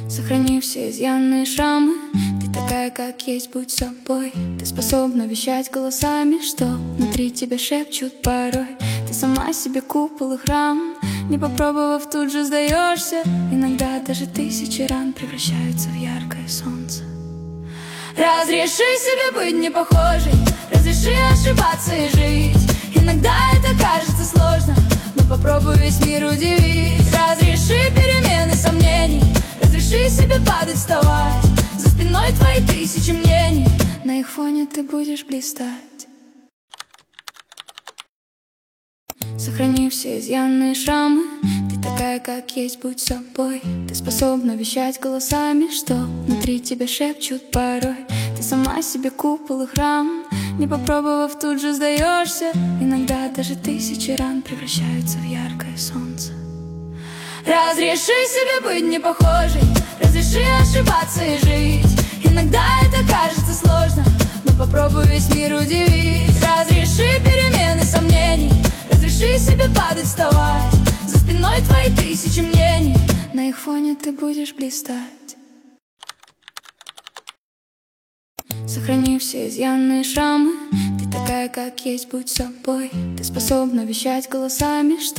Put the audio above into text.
Сохрани все изъяны и шрамы. Ты такая, как есть, будь собой. Ты способна вещать голосами, что внутри тебя шепчут порой. Ты сама себе купол и храм. Не попробовав, тут же сдаешься. Иногда даже тысячи ран превращаются в яркое солнце. Разреши себе быть не похожей, разреши ошибаться и жить. Иногда это кажется сложно, но попробуй весь мир удивить. Разреши перемены сомнений, разреши себе падать, вставать. За спиной твои тысячи мнений, на их фоне ты будешь блистать. Сохрани все изъяны и шрамы. Ты такая, как есть, будь собой. Ты способна вещать голосами, что внутри тебя шепчут порой. Ты сама себе купол и храм. Не попробовав, тут же сдаешься. Иногда даже тысячи ран превращаются в яркое солнце. Разреши себе быть не похожей, разреши ошибаться и жить. Иногда это кажется сложно, но попробуй весь мир удивить. Разреши перемены сомнений, разреши себе падать, вставать. За спиной твои тысячи мнений, на их фоне ты будешь блистать. Сохрани все изъяны и шрамы. Ты такая, как есть, будь собой. Ты способна вещать голосами, что